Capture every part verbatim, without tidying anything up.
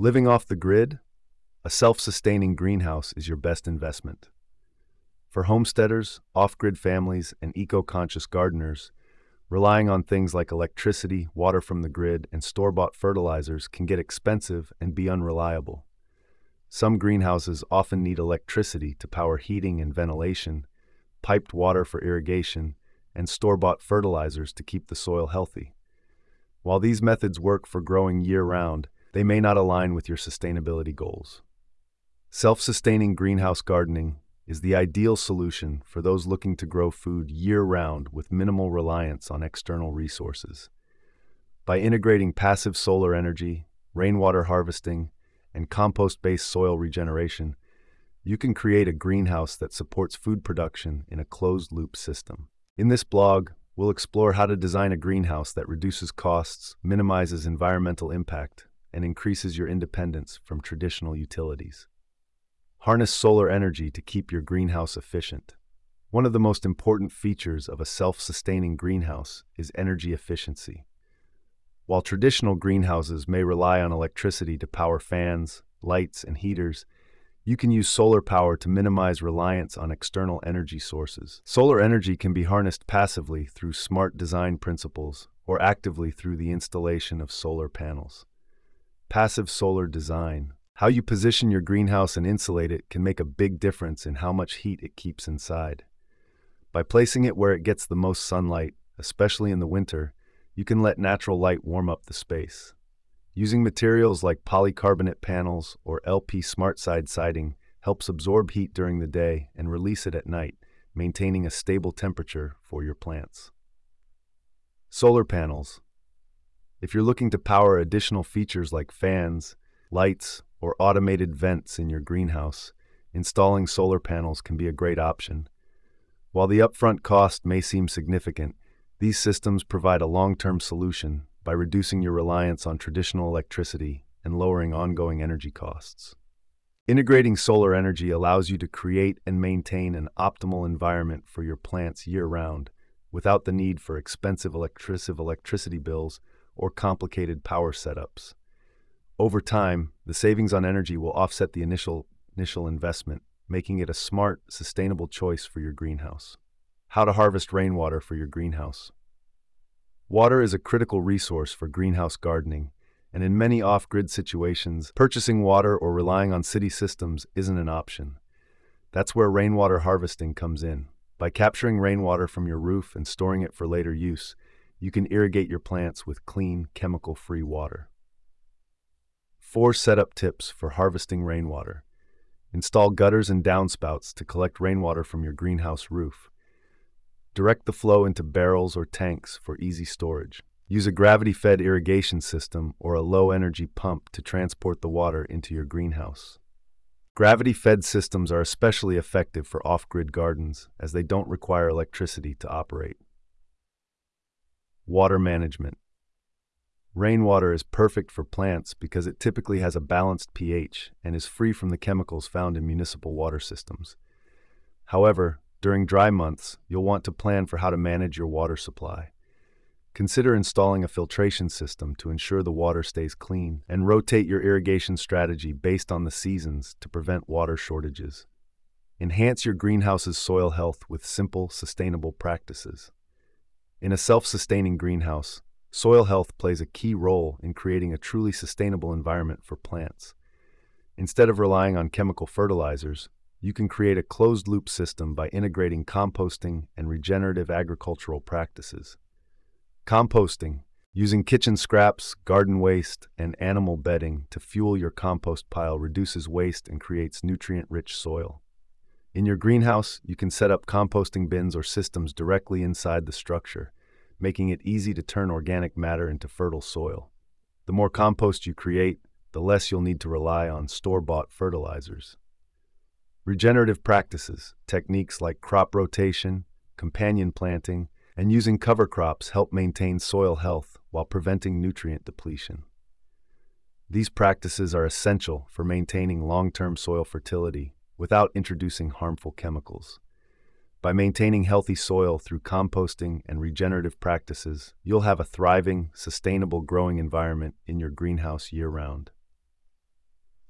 Living off the grid, a self-sustaining greenhouse is your best investment. For homesteaders, off-grid families, and eco-conscious gardeners, relying on things like electricity, water from the grid, and store-bought fertilizers can get expensive and be unreliable. Some greenhouses often need electricity to power heating and ventilation, piped water for irrigation, and store-bought fertilizers to keep the soil healthy. While these methods work for growing year-round, they may not align with your sustainability goals. Self-sustaining greenhouse gardening is the ideal solution for those looking to grow food year-round with minimal reliance on external resources. By integrating passive solar energy, rainwater harvesting, and compost-based soil regeneration, you can create a greenhouse that supports food production in a closed-loop system. In this blog, we'll explore how to design a greenhouse that reduces costs, minimizes environmental impact, and increases your independence from traditional utilities. Harness solar energy to keep your greenhouse efficient. One of the most important features of a self-sustaining greenhouse is energy efficiency. While traditional greenhouses may rely on electricity to power fans, lights, and heaters, you can use solar power to minimize reliance on external energy sources. Solar energy can be harnessed passively through smart design principles or actively through the installation of solar panels. Passive solar design. How you position your greenhouse and insulate it can make a big difference in how much heat it keeps inside. By placing it where it gets the most sunlight, especially in the winter, you can let natural light warm up the space. Using materials like polycarbonate panels or L P SmartSide siding helps absorb heat during the day and release it at night, maintaining a stable temperature for your plants. Solar panels. If you're looking to power additional features like fans, lights, or automated vents in your greenhouse, installing solar panels can be a great option. While the upfront cost may seem significant, these systems provide a long-term solution by reducing your reliance on traditional electricity and lowering ongoing energy costs. Integrating solar energy allows you to create and maintain an optimal environment for your plants year-round without the need for expensive electric- electricity bills or complicated power setups. Over time, the savings on energy will offset the initial, initial investment, making it a smart, sustainable choice for your greenhouse. How to harvest rainwater for your greenhouse. Water is a critical resource for greenhouse gardening, and in many off-grid situations, purchasing water or relying on city systems isn't an option. That's where rainwater harvesting comes in. By capturing rainwater from your roof and storing it for later use, you can irrigate your plants with clean, chemical-free water. Four setup tips for harvesting rainwater. Install gutters and downspouts to collect rainwater from your greenhouse roof. Direct the flow into barrels or tanks for easy storage. Use a gravity-fed irrigation system or a low-energy pump to transport the water into your greenhouse. Gravity-fed systems are especially effective for off-grid gardens as they don't require electricity to operate. Water management. Rainwater is perfect for plants because it typically has a balanced pH and is free from the chemicals found in municipal water systems. However, during dry months, you'll want to plan for how to manage your water supply. Consider installing a filtration system to ensure the water stays clean, and rotate your irrigation strategy based on the seasons to prevent water shortages. Enhance your greenhouse's soil health with simple, sustainable practices. In a self-sustaining greenhouse, soil health plays a key role in creating a truly sustainable environment for plants. Instead of relying on chemical fertilizers, you can create a closed-loop system by integrating composting and regenerative agricultural practices. Composting, using kitchen scraps, garden waste, and animal bedding to fuel your compost pile reduces waste and creates nutrient-rich soil. In your greenhouse, you can set up composting bins or systems directly inside the structure, making it easy to turn organic matter into fertile soil. The more compost you create, the less you'll need to rely on store-bought fertilizers. Regenerative practices, techniques like crop rotation, companion planting, and using cover crops help maintain soil health while preventing nutrient depletion. These practices are essential for maintaining long-term soil fertility without introducing harmful chemicals. By maintaining healthy soil through composting and regenerative practices, you'll have a thriving, sustainable growing environment in your greenhouse year-round.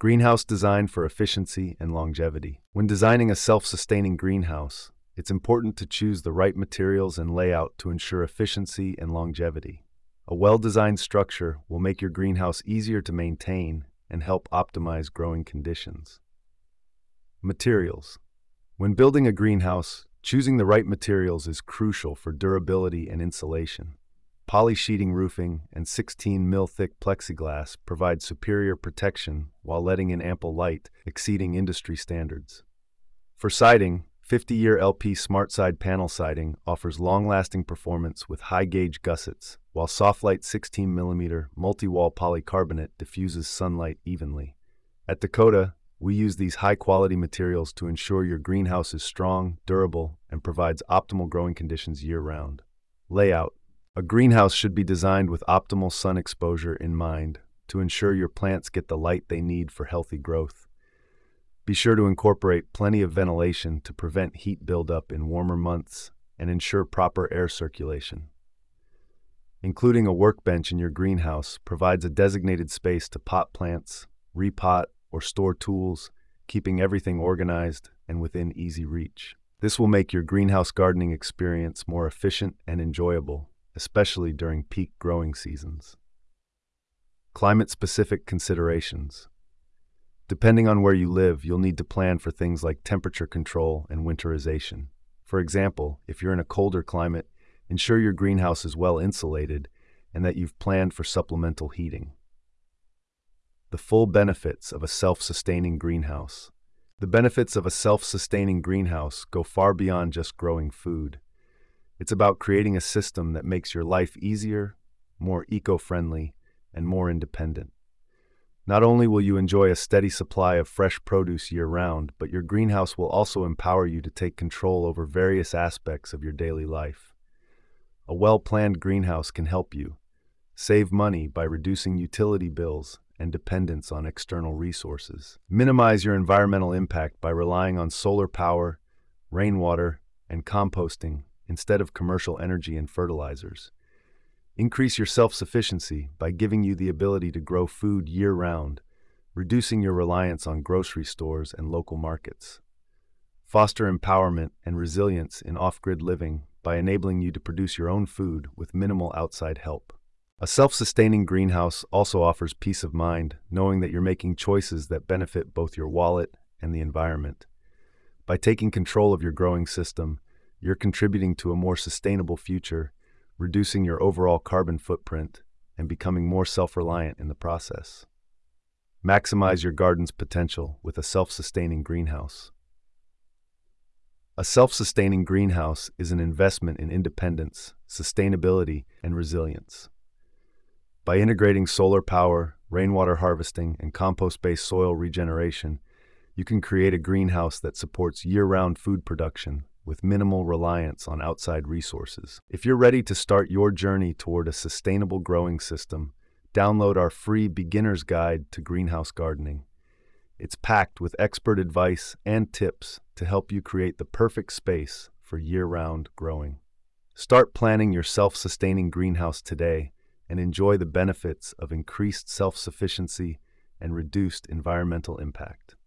Greenhouse design for efficiency and longevity. When designing a self-sustaining greenhouse, it's important to choose the right materials and layout to ensure efficiency and longevity. A well-designed structure will make your greenhouse easier to maintain and help optimize growing conditions. Materials. When building a greenhouse, choosing the right materials is crucial for durability and insulation. Poly-sheeting roofing and sixteen millimeter thick plexiglass provide superior protection while letting in ample light, exceeding industry standards. For siding, fifty-year L P SmartSide panel siding offers long-lasting performance with high-gauge gussets, while Softlight sixteen millimeter multi-wall polycarbonate diffuses sunlight evenly. At Dakota, we use these high-quality materials to ensure your greenhouse is strong, durable, and provides optimal growing conditions year-round. Layout. A greenhouse should be designed with optimal sun exposure in mind to ensure your plants get the light they need for healthy growth. Be sure to incorporate plenty of ventilation to prevent heat buildup in warmer months and ensure proper air circulation. Including a workbench in your greenhouse provides a designated space to pot plants, repot, or store tools, keeping everything organized and within easy reach. This will make your greenhouse gardening experience more efficient and enjoyable, especially during peak growing seasons. Climate-specific considerations. Depending on where you live, you'll need to plan for things like temperature control and winterization. For example, if you're in a colder climate, ensure your greenhouse is well insulated and that you've planned for supplemental heating. The full benefits of a self-sustaining greenhouse. The benefits of a self-sustaining greenhouse go far beyond just growing food. It's about creating a system that makes your life easier, more eco-friendly, and more independent. Not only will you enjoy a steady supply of fresh produce year-round, but your greenhouse will also empower you to take control over various aspects of your daily life. A well-planned greenhouse can help you save money by reducing utility bills and dependence on external resources. Minimize your environmental impact by relying on solar power, rainwater, and composting instead of commercial energy and fertilizers. Increase your self-sufficiency by giving you the ability to grow food year-round, reducing your reliance on grocery stores and local markets. Foster empowerment and resilience in off-grid living by enabling you to produce your own food with minimal outside help. A self-sustaining greenhouse also offers peace of mind, knowing that you're making choices that benefit both your wallet and the environment. By taking control of your growing system, you're contributing to a more sustainable future, reducing your overall carbon footprint, and becoming more self-reliant in the process. Maximize your garden's potential with a self-sustaining greenhouse. A self-sustaining greenhouse is an investment in independence, sustainability, and resilience. By integrating solar power, rainwater harvesting, and compost-based soil regeneration, you can create a greenhouse that supports year-round food production with minimal reliance on outside resources. If you're ready to start your journey toward a sustainable growing system, download our free Beginner's Guide to Greenhouse Gardening. It's packed with expert advice and tips to help you create the perfect space for year-round growing. Start planning your self-sustaining greenhouse today and enjoy the benefits of increased self-sufficiency and reduced environmental impact.